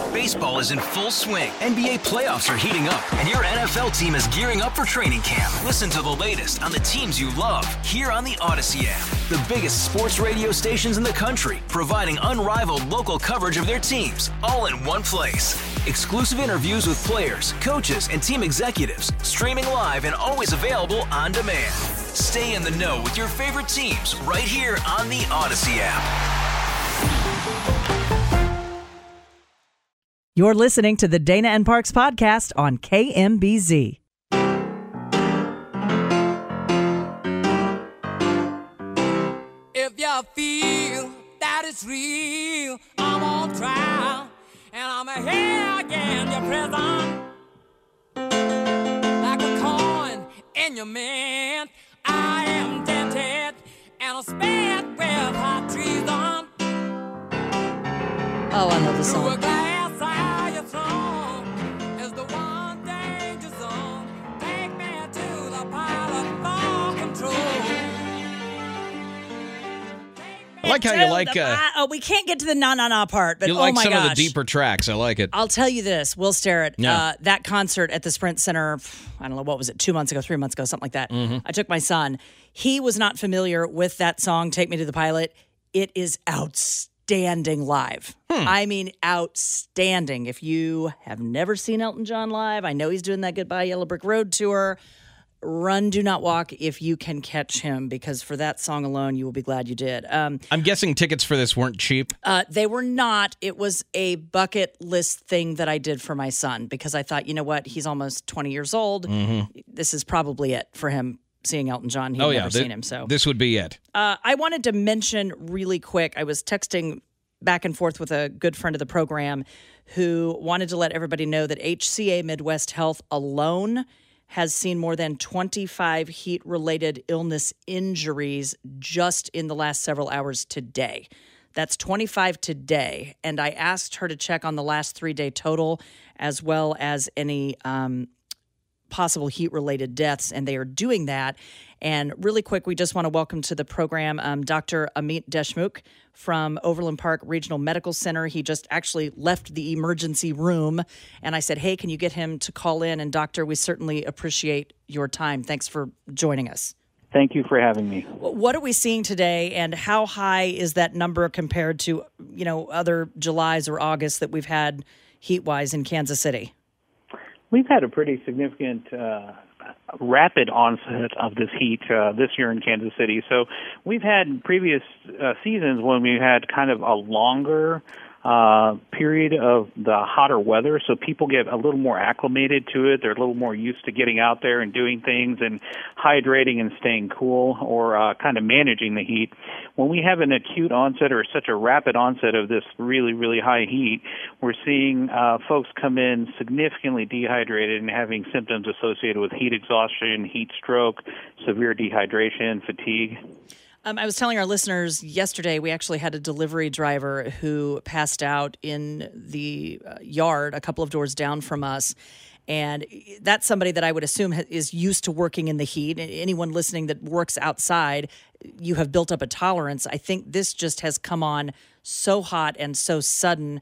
Baseball is in full swing. NBA playoffs are heating up, and your NFL team is gearing up for training camp. Listen to the latest on the teams you love here on the Odyssey app. The biggest sports radio stations in the country, providing unrivaled local coverage of their teams, all in one place. Exclusive interviews with players, coaches, and team executives, streaming live and always available on demand. Stay in the know with your favorite teams right here on the Odyssey app. You're listening to the Dana and Parks podcast on KMBZ. If you feel that it's real, I'm on trial, and I'm here again, your prison. Like a coin in your mint, I am dented, and I'm spared with hot treason. Oh, I love the song. I like how you like... we can't get to the na-na-na part, but you like oh my some gosh. of the deeper tracks. I like it. I'll tell you this, Will Sterrett, Yeah. that concert at the Sprint Center, I don't know, what was it, 2 months ago, 3 months ago, something like that. Mm-hmm. I took my son. He was not familiar with that song, Take Me to the Pilot. It is outstanding live. I mean, outstanding. If you have never seen Elton John live, I know he's doing that Goodbye Yellow Brick Road tour. Run, do not walk if you can catch him, because for that song alone, you will be glad you did. I'm guessing tickets for this weren't cheap. They were not. It was a bucket list thing that I did for my son, because I thought, you know what? He's almost 20 years old. Mm-hmm. This is probably it for him seeing Elton John. He'd never seen him. So this would be it. I wanted to mention really quick, I was texting back and forth with a good friend of the program who wanted to let everybody know that HCA Midwest Health alone has seen more than 25 heat-related illness injuries just in the last several hours today. That's 25 today. And I asked her to check on the last 3-day total as well as any possible heat-related deaths, and they are doing that. And really quick, we just want to welcome to the program Dr. Amit Deshmukh from Overland Park Regional Medical Center. He just actually left the emergency room, and I said, hey, can you get him to call in? And doctor, we certainly appreciate your time. Thanks for joining us. Thank you for having me. What are we seeing today, and how high is that number compared to, other Julys or Augusts that we've had heat-wise in Kansas City? We've had a pretty significant rapid onset of this heat this year in Kansas City. So we've had previous seasons when we had kind of a longer period of the hotter weather, so people get a little more acclimated to it. They're a little more used to getting out there and doing things and hydrating and staying cool, or kind of managing the heat. When we have an acute onset or such a rapid onset of this really, really high heat, we're seeing folks come in significantly dehydrated and having symptoms associated with heat exhaustion, heat stroke, severe dehydration, fatigue. I was telling our listeners yesterday, we actually had a delivery driver who passed out in the yard a couple of doors down from us. And that's somebody that I would assume is used to working in the heat. Anyone listening that works outside, you have built up a tolerance. I think this just has come on so hot and so sudden.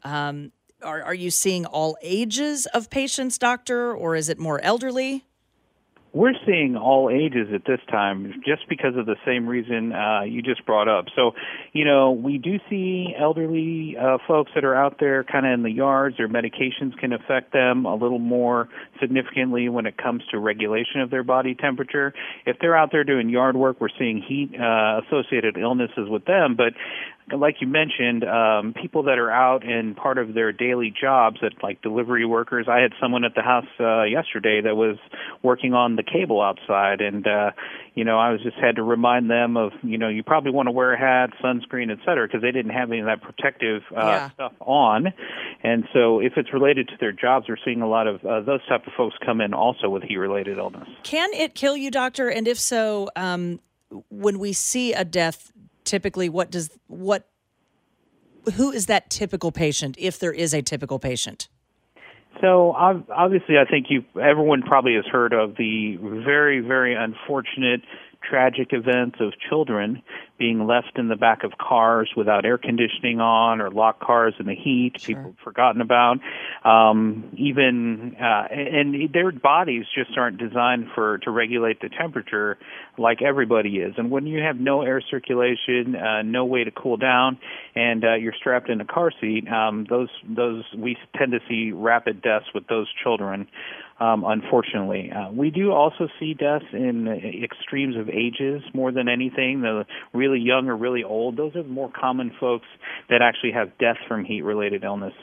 Are you seeing all ages of patients, doctor, or is it more elderly? We're seeing all ages at this time, just because of the same reason you just brought up. So, we do see elderly folks that are out there kind of in the yards. Their medications can affect them a little more significantly when it comes to regulation of their body temperature. If they're out there doing yard work, we're seeing heat-associated illnesses with them. But like you mentioned, people that are out in part of their daily jobs, like delivery workers. I had someone at the house yesterday that was working on the cable outside, and I just had to remind them of, you probably want to wear a hat, sunscreen, et cetera, because they didn't have any of that protective stuff on. And so if it's related to their jobs, we're seeing a lot of those type of folks come in also with heat-related illness. Can it kill you, doctor? And if so, when we see a death, typically, who is that typical patient, if there is a typical patient? So obviously, I think everyone probably has heard of the very, very unfortunate tragic events of children being left in the back of cars without air conditioning on, or locked cars in the heat, people have forgotten about. And their bodies just aren't designed to regulate the temperature like everybody is. And when you have no air circulation, no way to cool down, and you're strapped in a car seat, those we tend to see rapid deaths with those children. Unfortunately, we do also see deaths in extremes of ages more than anything. The really young or really old, those are the more common folks that actually have deaths from heat-related illness.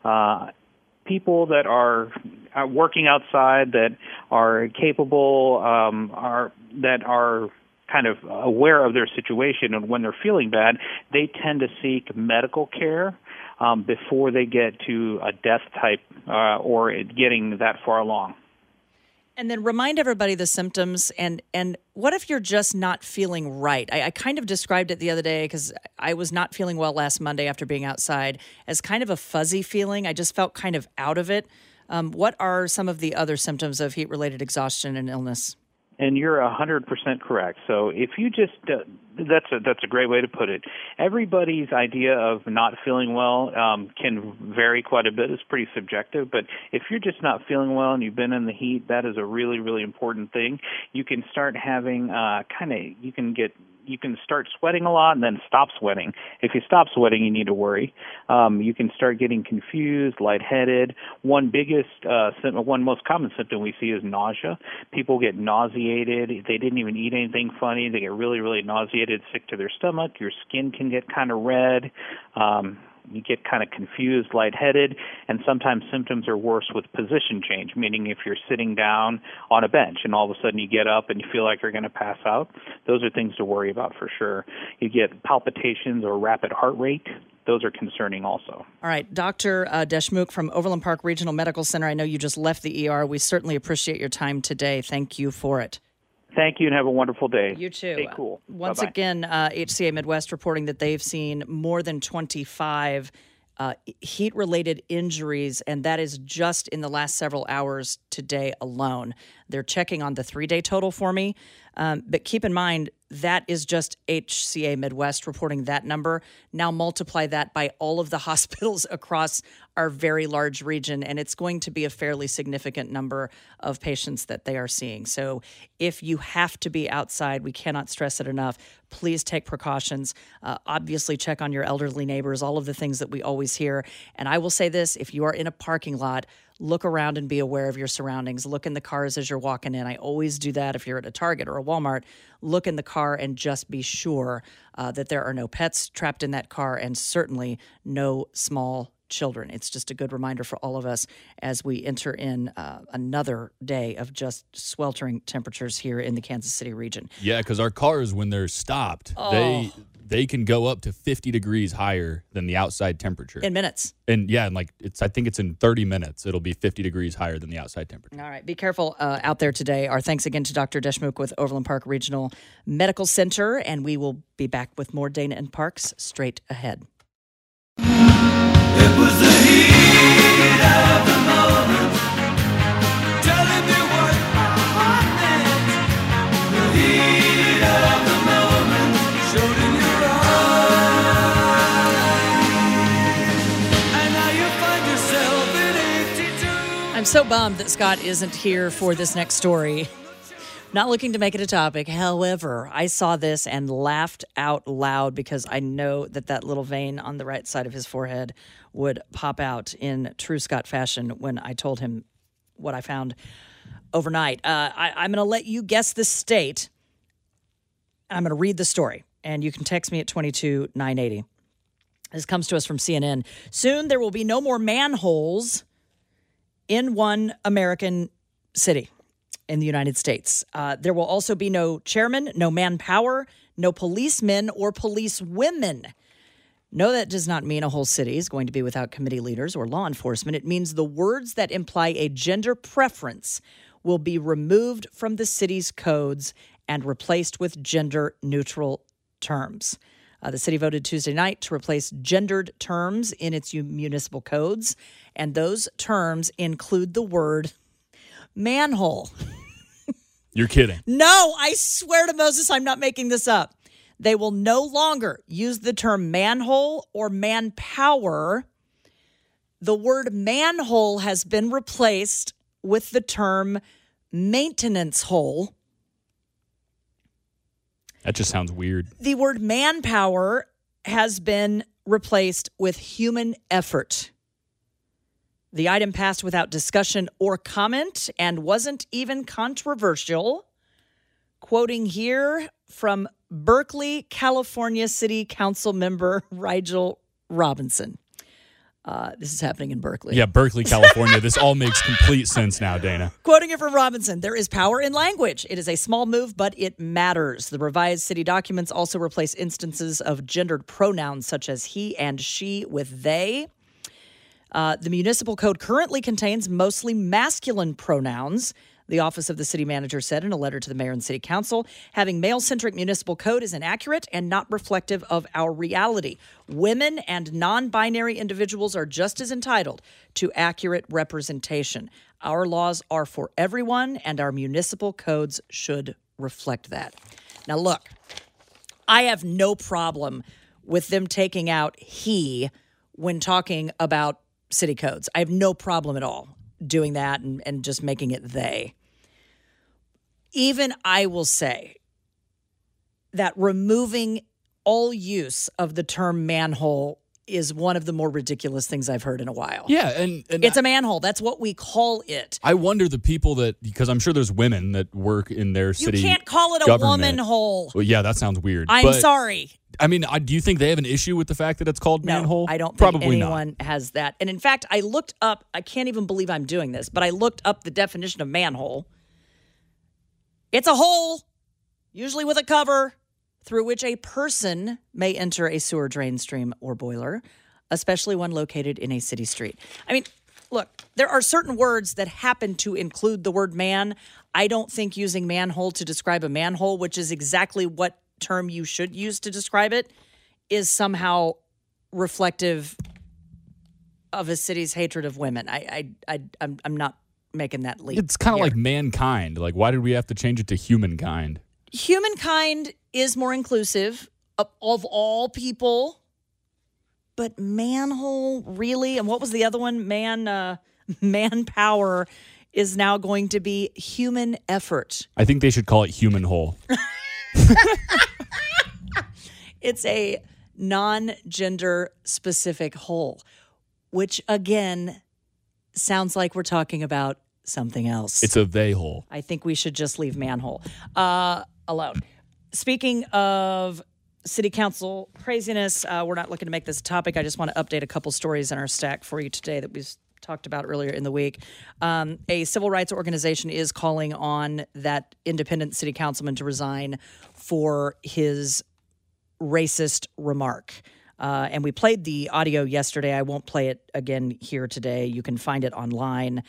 People that are working outside, that are capable, that are kind of aware of their situation, and when they're feeling bad, they tend to seek medical care before they get to a death type or getting that far along. And then remind everybody the symptoms, and what if you're just not feeling right? I kind of described it the other day because I was not feeling well last Monday after being outside as kind of a fuzzy feeling. I just felt kind of out of it. What are some of the other symptoms of heat-related exhaustion and illness? And you're 100% correct. So if you just, that's a great way to put it. Everybody's idea of not feeling well can vary quite a bit. It's pretty subjective. But if you're just not feeling well and you've been in the heat, that is a really, really important thing. You can start having you can start sweating a lot and then stop sweating. If you stop sweating, you need to worry. You can start getting confused, lightheaded. One most common symptom we see is nausea. People get nauseated. They didn't even eat anything funny. They get really, really nauseated, sick to their stomach. Your skin can get kind of red. You get kind of confused, lightheaded, and sometimes symptoms are worse with position change, meaning if you're sitting down on a bench and all of a sudden you get up and you feel like you're going to pass out, those are things to worry about for sure. You get palpitations or rapid heart rate. Those are concerning also. All right, Dr. Deshmukh from Overland Park Regional Medical Center. I know you just left the ER. We certainly appreciate your time today. Thank you for it. Thank you, and have a wonderful day. You too. Stay cool. Once Bye-bye. again, HCA Midwest reporting that they've seen more than 25 heat-related injuries, and that is just in the last several hours today alone. They're checking on the 3-day total for me, but keep in mind, that is just HCA Midwest reporting that number. Now multiply that by all of the hospitals across our very large region, and it's going to be a fairly significant number of patients that they are seeing. So if you have to be outside, we cannot stress it enough, please take precautions. Obviously, check on your elderly neighbors, all of the things that we always hear. And I will say this, if you are in a parking lot, look around and be aware of your surroundings. Look in the cars as you're walking in. I always do that if you're at a Target or a Walmart. Look in the car and just be sure that there are no pets trapped in that car, and certainly no small children. It's just a good reminder for all of us as we enter in another day of just sweltering temperatures here in the Kansas City region. Yeah, because our cars, when they're stopped, they can go up to 50 degrees higher than the outside temperature. In minutes. And yeah, and I think it's in 30 minutes, it'll be 50 degrees higher than the outside temperature. All right, be careful out there today. Our thanks again to Dr. Deshmukh with Overland Park Regional Medical Center, and we will be back with more Dana and Parks straight ahead. It was the heat of the moment, telling me what my heart meant. The heat of the moment showed in your eyes, and now you find yourself in 82. I'm so bummed that Scott isn't here for this next story. Not looking to make it a topic. However, I saw this and laughed out loud because I know that little vein on the right side of his forehead would pop out in true Scott fashion when I told him what I found overnight. I'm going to let you guess the state. I'm going to read the story, and you can text me at 22980. This comes to us from CNN. Soon there will be no more manholes in one American city in the United States. There will also be no chairman, no manpower, no policemen or policewomen. No, that does not mean a whole city is going to be without committee leaders or law enforcement. It means the words that imply a gender preference will be removed from the city's codes and replaced with gender-neutral terms. The city voted Tuesday night to replace gendered terms in its municipal codes, and those terms include the word manhole. You're kidding. No, I swear to Moses, I'm not making this up. They will no longer use the term manhole or manpower. The word manhole has been replaced with the term maintenance hole. That just sounds weird. The word manpower has been replaced with human effort. The item passed without discussion or comment and wasn't even controversial. Quoting here from Berkeley, California City Council member Rigel Robinson. This is happening in Berkeley. Yeah, Berkeley, California. This all makes complete sense now, Dana. Quoting it from Robinson, there is power in language. It is a small move, but it matters. The revised city documents also replace instances of gendered pronouns such as he and she with they. The municipal code currently contains mostly masculine pronouns. The Office of the City Manager said in a letter to the Mayor and City Council, having male-centric municipal code is inaccurate and not reflective of our reality. Women and non-binary individuals are just as entitled to accurate representation. Our laws are for everyone, and our municipal codes should reflect that. Now, look, I have no problem with them taking out he when talking about city codes. I have no problem at all doing that and just making it they. Even I will say that removing all use of the term manhole is one of the more ridiculous things I've heard in a while. Yeah, and it's a manhole. That's what we call it. I wonder the people that, because I'm sure there's women that work in their city. You can't call it a government. woman hole. Well, yeah, that sounds weird. I'm sorry. I mean, do you think they have an issue with the fact that it's called manhole? No, I don't think Probably anyone has that. And in fact, I looked up, I can't even believe I'm doing this, but I looked up the definition of manhole. It's a hole, usually with a cover, through which a person may enter a sewer, drain, stream, or boiler, especially one located in a city street. I mean, look, there are certain words that happen to include the word man. I don't think using manhole to describe a manhole, which is exactly what term you should use to describe it, is somehow reflective of a city's hatred of women. I'm not making that leap. It's kind of like mankind. Like, why did we have to change it to humankind? Humankind is more inclusive of all people, but manhole, really? And what was the other one? Manpower is now going to be human effort. I think they should call it human hole. It's a non-gender specific hole, which again sounds like we're talking about something else. It's a they hole. I think we should just leave manhole alone. Speaking of city council craziness, we're not looking to make this a topic. I just want to update a couple stories in our stack for you today that we've talked about earlier in the week. A civil rights organization is calling on that independent city councilman to resign for his racist remark. And we played the audio yesterday. I won't play it again here today. You can find it online.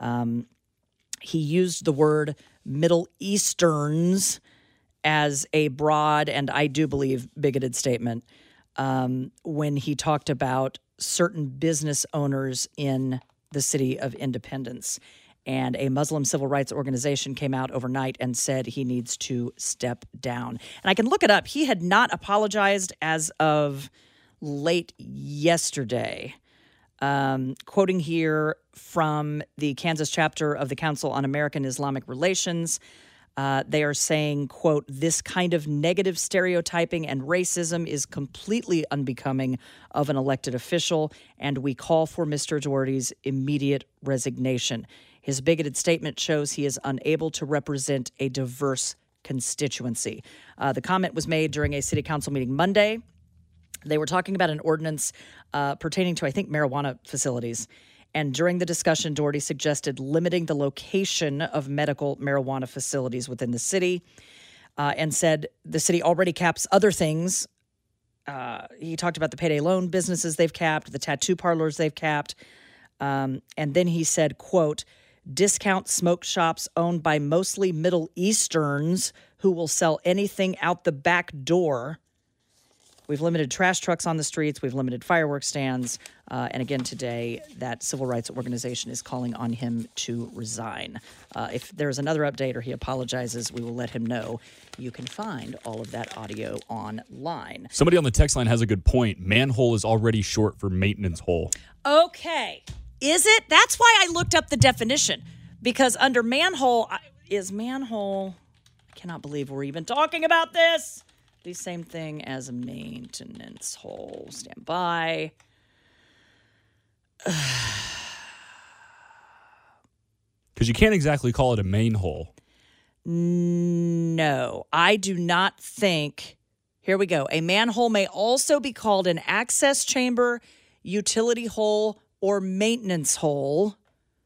He used the word Middle Easterns as a broad and I do believe bigoted statement when he talked about certain business owners in the city of Independence. And a Muslim civil rights organization came out overnight and said he needs to step down. And I can look it up. He had not apologized as of late yesterday. Quoting here from the Kansas chapter of the Council on American Islamic Relations, they are saying, quote, this kind of negative stereotyping and racism is completely unbecoming of an elected official, and we call for Mr. Doherty's immediate resignation. His bigoted statement shows he is unable to represent a diverse constituency. The comment was made during a city council meeting Monday. They were talking about an ordinance pertaining to, I think, marijuana facilities. And during the discussion, Doherty suggested limiting the location of medical marijuana facilities within the city and said the city already caps other things. He talked about the payday loan businesses they've capped, the tattoo parlors they've capped. And then he said, quote, discount smoke shops owned by mostly Middle Easterns who will sell anything out the back door. We've limited trash trucks on the streets. We've limited fireworks stands. And again, today, that civil rights organization is calling on him to resign. If there's another update or he apologizes, we will let him know. You can find all of that audio online. Somebody on the text line has a good point. Manhole is already short for maintenance hole. Okay. Is it? That's why I looked up the definition. Because under manhole, is manhole... I cannot believe we're even talking about this. The same thing as a maintenance hole. Stand by. Because you can't exactly call it a main hole. No, I do not think. Here we go. A manhole may also be called an access chamber, utility hole, or maintenance hole.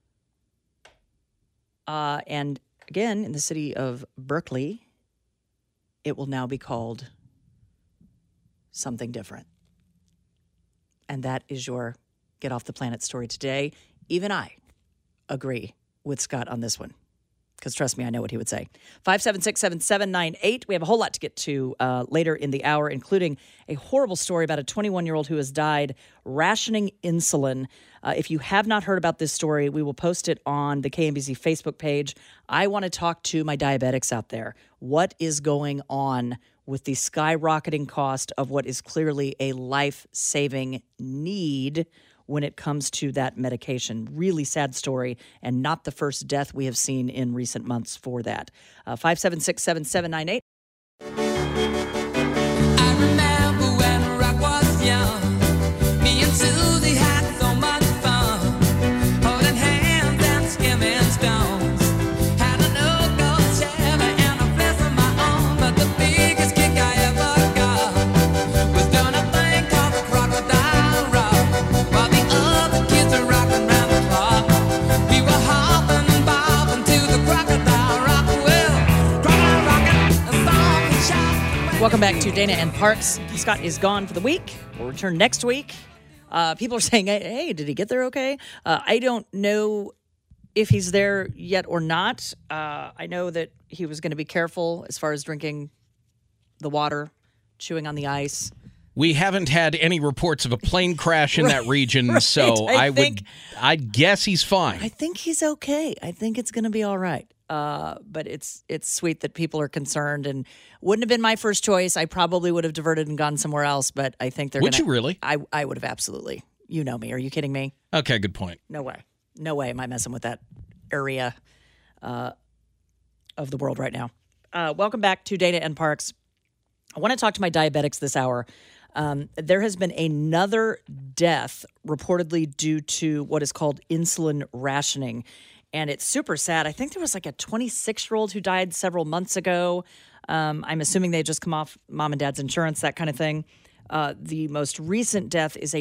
And again, in the city of Berkeley, it will now be called something different. And that is your Get Off the Planet story today. Even I agree with Scott on this one. Because trust me, I know what he would say. 576-7798. We have a whole lot to get to later in the hour, including a horrible story about a 21-year-old who has died rationing insulin. If you have not heard about this story, we will post it on the KMBZ Facebook page. I want to talk to my diabetics out there. What is going on with the skyrocketing cost of what is clearly a life-saving need when it comes to that medication? Really sad story, and not the first death we have seen in recent months for that. 576-7798. I remember when rock was young. Me and Susie had so much fun, holding hands and skimming stones. Had an old gold Chevy and a flesh of my own, but the biggest kick I ever got was doing a thing called the Crocodile Rock, while the other kids are rocking round the clock. We were hopping and bobbing to the Crocodile Rock. Well, Crocodile rockin', a song and shout. Welcome back to Dana and Parks. Scott is gone for the week. We'll return next week. People are saying, hey, did he get there okay? I don't know if he's there yet or not. I know that he was going to be careful as far as drinking the water, chewing on the ice. We haven't had any reports of a plane crash in that region, so I'd guess he's fine. I think he's okay. I think it's going to be all right. But it's sweet that people are concerned, and wouldn't have been my first choice. I probably would have diverted and gone somewhere else, but I think they're going to. Would you really? I would have absolutely. You know me. Are you kidding me? Okay, good point. No way. No way am I messing with that area of the world right now. Welcome back to Dana and Parks. I want to talk to my diabetics this hour. There has been another death reportedly due to what is called insulin rationing. And it's super sad. I think there was like a 26-year-old who died several months ago. I'm assuming they just come off mom and dad's insurance, that kind of thing. The most recent death is a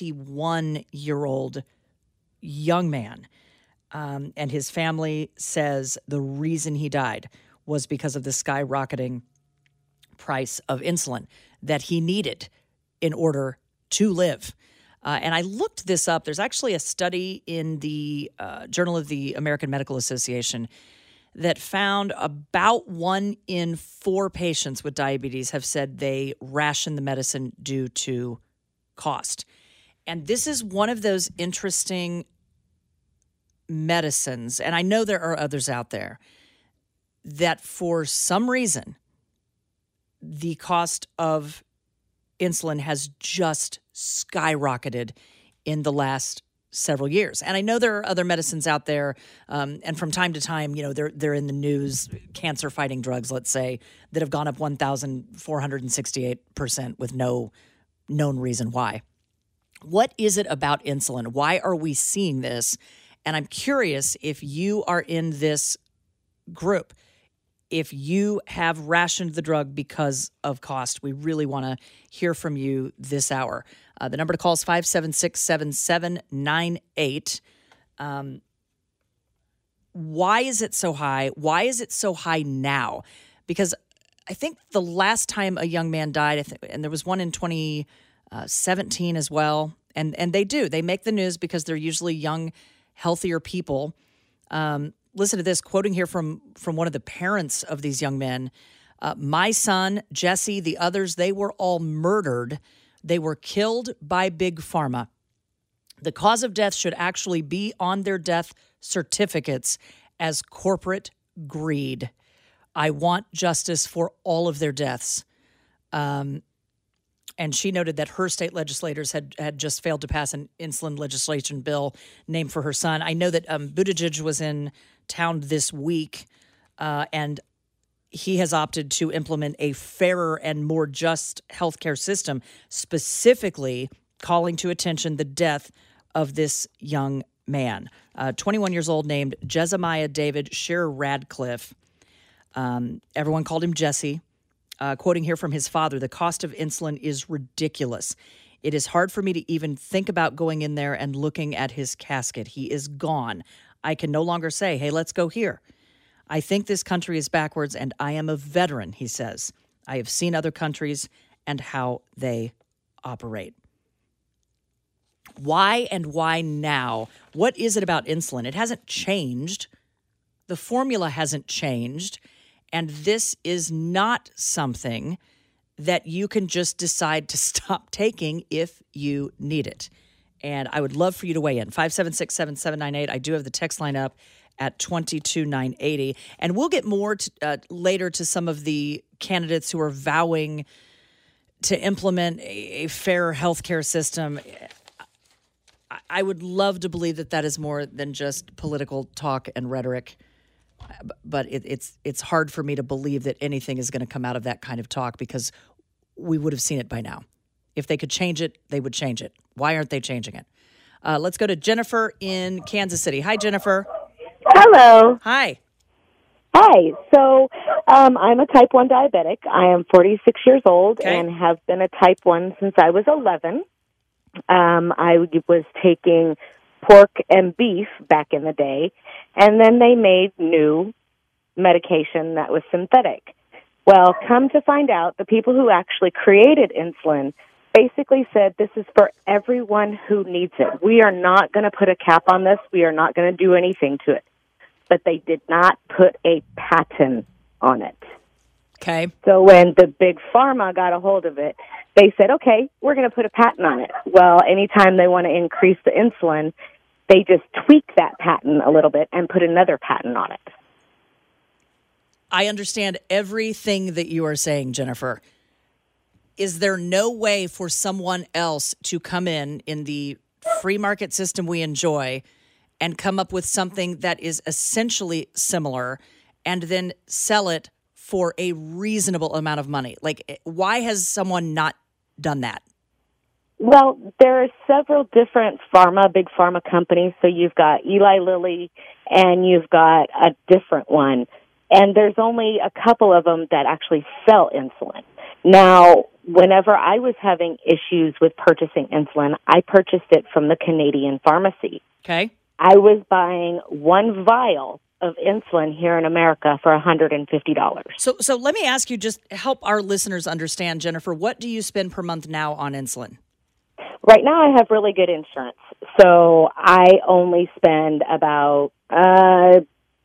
21-year-old young man. And his family says the reason he died was because of the skyrocketing price of insulin that he needed in order to live. And I looked this up. There's actually a study in the Journal of the American Medical Association that found about 1 in 4 patients with diabetes have said they ration the medicine due to cost. And this is one of those interesting medicines, and I know there are others out there, that for some reason the cost of insulin has just skyrocketed in the last several years. And I know there are other medicines out there, and from time to time, you know, they're in the news, cancer-fighting drugs, let's say, that have gone up 1,468% with no known reason why. What is it about insulin? Why are we seeing this? And I'm curious if you are in this group. If you have rationed the drug because of cost, we really want to hear from you this hour. The number to call is 576-7798. Why is it so high? Why is it so high now? Because I think the last time a young man died, and there was one in 2017 as well, and they make the news because they're usually young, healthier people. Listen to this, quoting here from one of the parents of these young men. My son, Jesse, the others, they were all murdered. They were killed by Big Pharma. The cause of death should actually be on their death certificates as corporate greed. I want justice for all of their deaths. And she noted that her state legislators had just failed to pass an insulin legislation bill named for her son. I know that Buttigieg was in town this week, and he has opted to implement a fairer and more just healthcare system, specifically calling to attention the death of this young man, 21 years old, named Jezemiah David Shearer Radcliffe. Everyone called him Jesse. Quoting here from his father, the cost of insulin is ridiculous. It is hard for me to even think about going in there and looking at his casket. He is gone. I can no longer say, hey, let's go here. I think this country is backwards, and I am a veteran, he says. I have seen other countries and how they operate. Why and why now? What is it about insulin? It hasn't changed. The formula hasn't changed. And this is not something that you can just decide to stop taking if you need it. And I would love for you to weigh in. 576-7798. I do have the text line up at 22980. And we'll get more later to some of the candidates who are vowing to implement a fair healthcare system. I would love to believe that is more than just political talk and rhetoric. But it's hard for me to believe that anything is going to come out of that kind of talk, because we would have seen it by now. If they could change it, they would change it. Why aren't they changing it? Let's go to Jennifer in Kansas City. Hi, Jennifer. Hello. Hi. Hi. So I'm a type 1 diabetic. I am 46 years old and have been a type 1 since I was 11. I was taking pork and beef back in the day, and then they made new medication that was synthetic. Well, come to find out, the people who actually created insulin basically said this is for everyone who needs it. We are not going to put a cap on this. We are not going to do anything to it. But they did not put a patent on it. Okay. So when the big pharma got a hold of it, they said, okay, we're going to put a patent on it. Well, anytime they want to increase the insulin, they just tweak that patent a little bit and put another patent on it. I understand everything that you are saying, Jennifer. Is there no way for someone else to come in the free market system we enjoy and come up with something that is essentially similar and then sell it for a reasonable amount of money? Like, why has someone not done that? Well, there are several different big pharma companies. So you've got Eli Lilly and you've got a different one. And there's only a couple of them that actually sell insulin. Now, whenever I was having issues with purchasing insulin, I purchased it from the Canadian pharmacy. Okay. I was buying one vial of insulin here in America for $150. So let me ask you, just help our listeners understand, Jennifer, what do you spend per month now on insulin? Right now I have really good insurance, so I only spend about $50.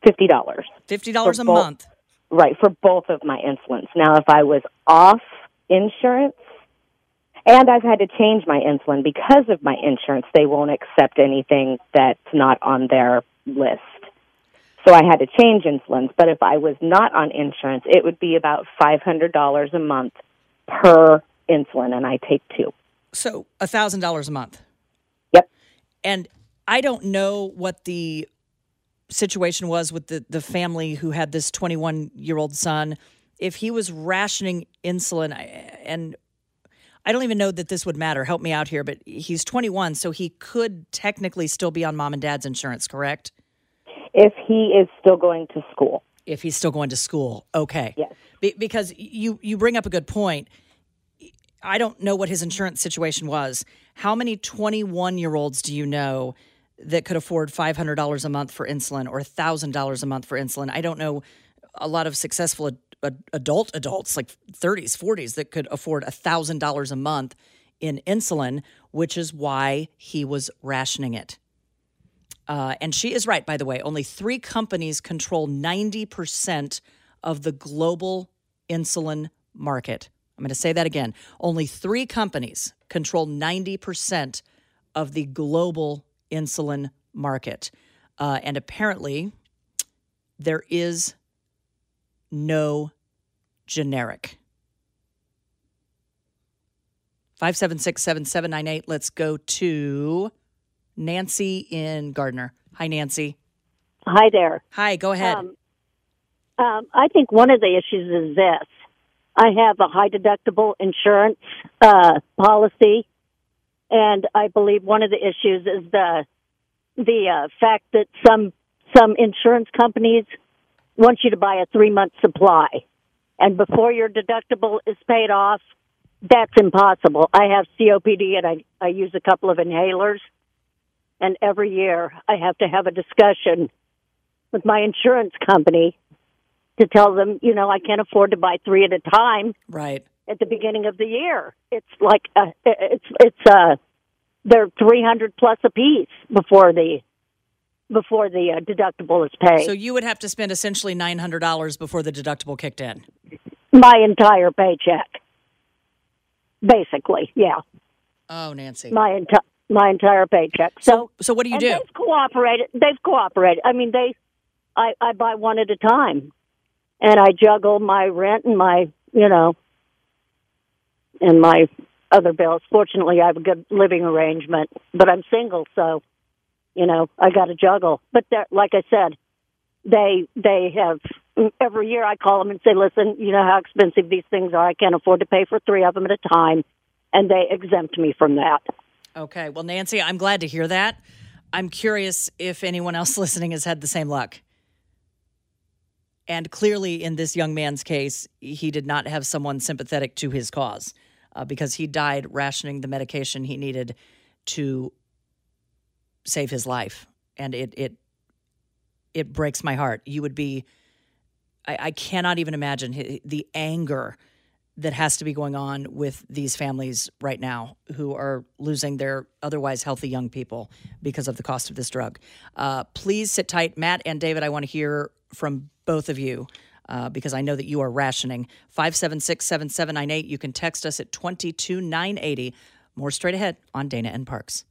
$50 a month? Right, for both of my insulins. Now, if I was off insurance, and I've had to change my insulin because of my insurance, they won't accept anything that's not on their list. So I had to change insulins. But if I was not on insurance, it would be about $500 a month per insulin, and I take two. So $1,000 a month. Yep. And I don't know what the situation was with the family who had this 21-year-old son. If he was rationing insulin, and I don't even know that this would matter. Help me out here. But he's 21, so he could technically still be on mom and dad's insurance, correct? If he is still going to school. If he's still going to school. Okay. Yes. Because you bring up a good point. I don't know what his insurance situation was. How many 21-year-olds do you know that could afford $500 a month for insulin or $1,000 a month for insulin? I don't know a lot of successful adults, like 30s, 40s, that could afford $1,000 a month in insulin, which is why he was rationing it. And she is right, by the way. Only 3 companies control 90% of the global insulin market. I'm going to say that again. Only 3 companies control 90% of the global insulin market. And apparently, there is no generic. 576-7798. Let's go to Nancy in Gardner. Hi, Nancy. Hi there. Hi, go ahead. I think one of the issues is this. I have a high deductible insurance policy, and I believe one of the issues is the fact that some insurance companies want you to buy a 3-month supply, and before your deductible is paid off, that's impossible. I have COPD, and I use a couple of inhalers, and every year I have to have a discussion with my insurance company to tell them, I can't afford to buy 3 at a time. Right. At the beginning of the year, it's like they're $300 plus a piece before the deductible is paid. So you would have to spend essentially $900 before the deductible kicked in. My entire paycheck, basically, yeah. Oh, Nancy. My entire paycheck. So what do you do? They've cooperated. I mean, I buy one at a time. And I juggle my rent and my, and my other bills. Fortunately, I have a good living arrangement, but I'm single, so, I got to juggle. But like I said, they have, every year I call them and say, listen, you know how expensive these things are. I can't afford to pay for 3 of them at a time. And they exempt me from that. Okay. Well, Nancy, I'm glad to hear that. I'm curious if anyone else listening has had the same luck. And clearly, in this young man's case, he did not have someone sympathetic to his cause because he died rationing the medication he needed to save his life. And it breaks my heart. You would be, I cannot even imagine the anger that has to be going on with these families right now who are losing their otherwise healthy young people because of the cost of this drug. Please sit tight. Matt and David, I want to hear from both of you because I know that you are rationing. 576-7798. You can text us at 22980. More straight ahead on Dana and Parks.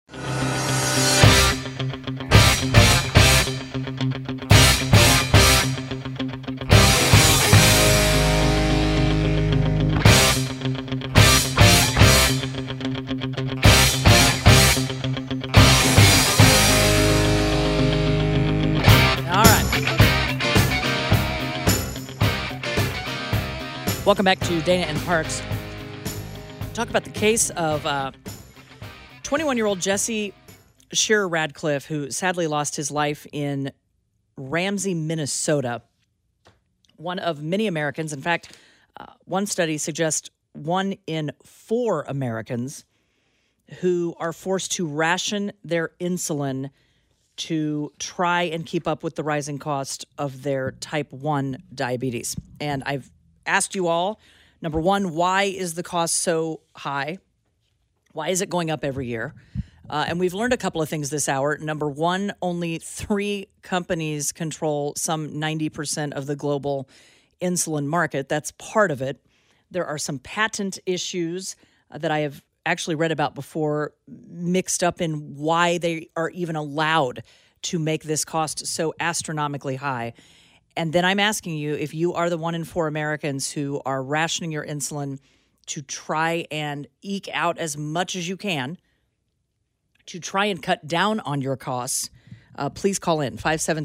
Welcome back to Dana and Parks. Talk about the case of 21-year-old Jesse Shearer Radcliffe, who sadly lost his life in Ramsey, Minnesota. One of many Americans. In fact, one study suggests 1 in 4 Americans who are forced to ration their insulin to try and keep up with the rising cost of their type 1 diabetes. And I've asked you all, number one, why is the cost so high? Why is it going up every year? And we've learned a couple of things this hour. Number one, only 3 companies control some 90% of the global insulin market. That's part of it. There are some patent issues that I have actually read about before, mixed up in why they are even allowed to make this cost so astronomically high. And then I'm asking you, if you are the 1 in 4 Americans who are rationing your insulin to try and eke out as much as you can to try and cut down on your costs, please call in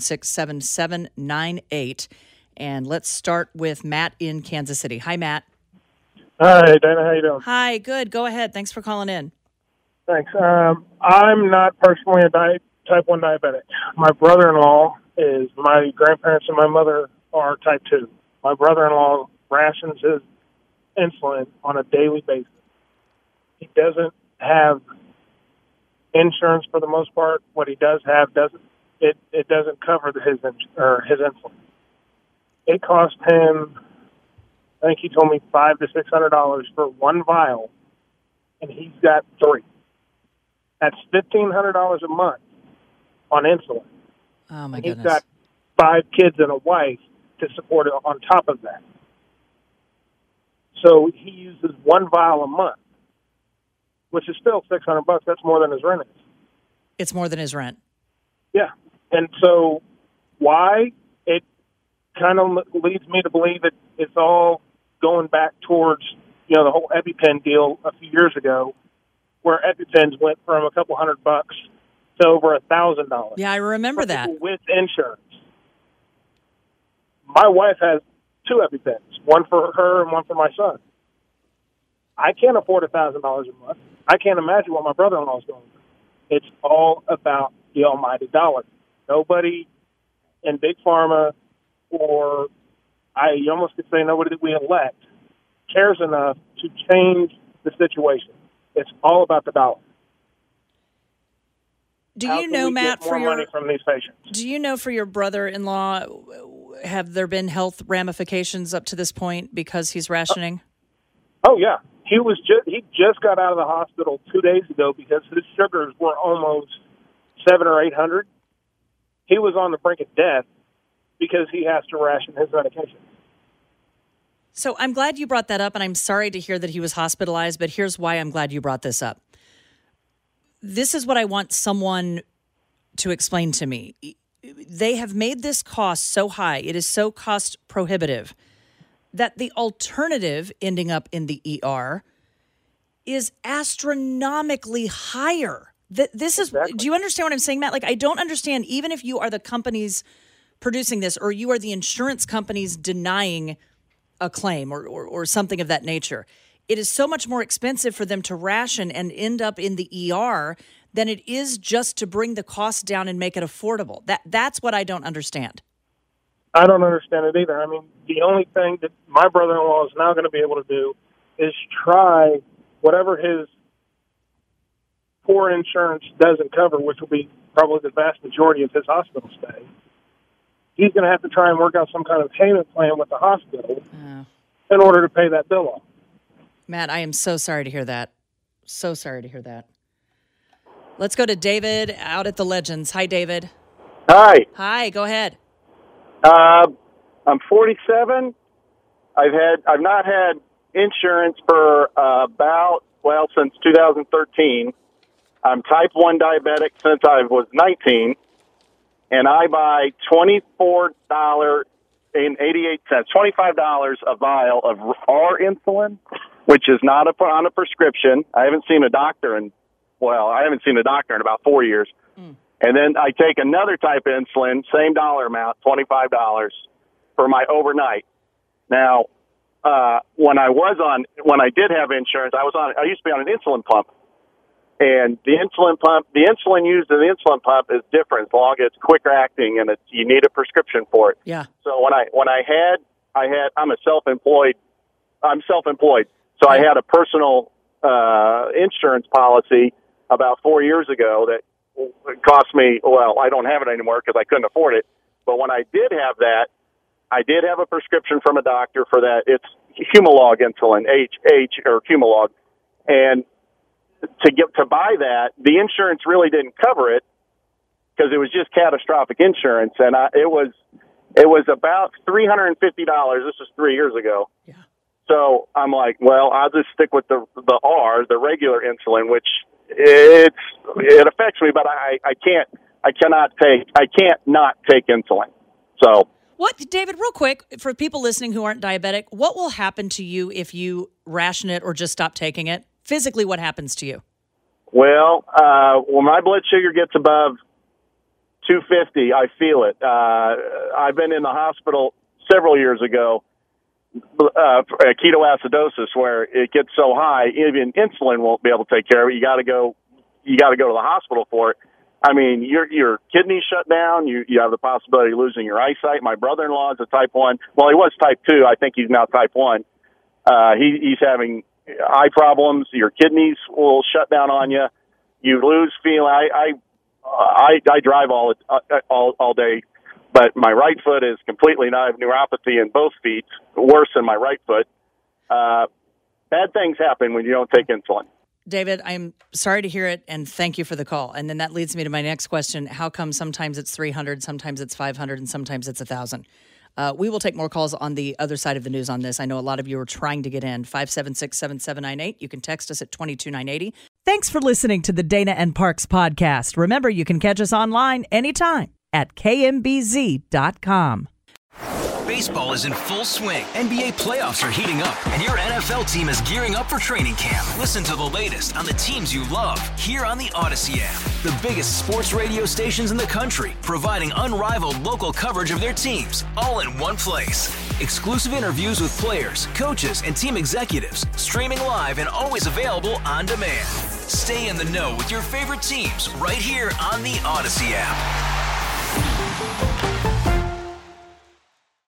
576-7798. And let's start with Matt in Kansas City. Hi, Matt. Hi, Dana. How you doing? Hi, good. Go ahead. Thanks for calling in. Thanks. I'm not personally a type 1 diabetic. My brother-in-law is, my grandparents and my mother are type 2. My brother-in-law rations his insulin on a daily basis. He doesn't have insurance for the most part. What he does have doesn't cover his insulin. It cost him, I think he told me, $500 to $600 for 1 vial, and he's got 3. That's $1,500 a month on insulin. Oh, my goodness. goodness. He's got 5 kids and a wife to support it on top of that. So he uses one vial a month, which is still $600. That's more than his rent is. It's more than his rent. Yeah. And so why? It kind of leads me to believe that it's all going back towards, the whole EpiPen deal a few years ago, where EpiPens went from a couple $100 to over $1,000. Yeah, I remember that. With insurance. My wife has 2 EpiPens, one for her and one for my son. I can't afford $1,000 a month. I can't imagine what my brother-in-law is going through. It's all about the almighty dollar. Nobody in Big Pharma, or you almost could say nobody that we elect, cares enough to change the situation. It's all about the dollar. Do you know, Matt, for money from these patients? Do you know for your brother-in-law, have there been health ramifications up to this point because he's rationing? Oh yeah, he just got out of the hospital 2 days ago because his sugars were almost 700 or 800. He was on the brink of death because he has to ration his medication. So I'm glad you brought that up, and I'm sorry to hear that he was hospitalized, but here's why I'm glad you brought this up. This is what I want someone to explain to me. They have made this cost so high, it is so cost prohibitive, that the alternative ending up in the ER is astronomically higher. This is, exactly. Do you understand what I'm saying, Matt? Like, I don't understand, even if you are the companies producing this, or you are the insurance companies denying a claim or something of that nature. It is so much more expensive for them to ration and end up in the ER than it is just to bring the cost down and make it affordable. That's what I don't understand. I don't understand it either. I mean, the only thing that my brother-in-law is now going to be able to do is try whatever his poor insurance doesn't cover, which will be probably the vast majority of his hospital stay. He's going to have to try and work out some kind of payment plan with the hospital in order to pay that bill off. Matt, I am so sorry to hear that. So sorry to hear that. Let's go to David out at the Legends. Hi, David. Hi. Hi, go ahead. I'm 47. I've not had insurance for since 2013. I'm type 1 diabetic since I was 19. And I buy $24.88, $25 a vial of R insulin, which is not on a prescription. I haven't seen a doctor in about 4 years. And then I take another type of insulin, same dollar amount, $25 for my overnight. Now, when I did have insurance, I used to be on an insulin pump. And the insulin used in the insulin pump is different as long as it's quicker acting and you need a prescription for it. Yeah. So I'm self-employed. So I had a personal insurance policy about 4 years ago that cost me, I don't have it anymore because I couldn't afford it. But when I did have that, I did have a prescription from a doctor for that. It's Humalog insulin, or Humalog. And to buy that, the insurance really didn't cover it because it was just catastrophic insurance, and it was about $350. This was 3 years ago. Yeah. So I'm like, I'll just stick with the R, the regular insulin, which it affects me, but I can't not take insulin. So. What, David, real quick, for people listening who aren't diabetic, what will happen to you if you ration it or just stop taking it? Physically, what happens to you? Well, when my blood sugar gets above 250, I feel it. I've been in the hospital several years ago, ketoacidosis, where it gets so high, even insulin won't be able to take care of it. You got to go to the hospital for it. I mean, your kidneys shut down. You have the possibility of losing your eyesight. My brother-in-law is a type 1. Well, he was type 2. I think he's now type 1. He's having eye problems. Your kidneys will shut down on you. You lose feeling. I drive all day, but my right foot is completely. I have neuropathy in both feet, worse than my right foot. Bad things happen when you don't take insulin. David, I'm sorry to hear it, and thank you for the call. And then that leads me to my next question. How come sometimes it's 300, sometimes it's 500, and sometimes it's 1,000? We will take more calls on the other side of the news on this. I know a lot of you are trying to get in. 576-7798. You can text us at 22980. Thanks for listening to the Dana and Parks podcast. Remember, you can catch us online anytime at kmbz.com. Baseball is in full swing. NBA playoffs are heating up, and your NFL team is gearing up for training camp. Listen to the latest on the teams you love here on the Odyssey app. The biggest sports radio stations in the country, providing unrivaled local coverage of their teams, all in one place. Exclusive interviews with players, coaches, and team executives, streaming live and always available on demand. Stay in the know with your favorite teams right here on the Odyssey app.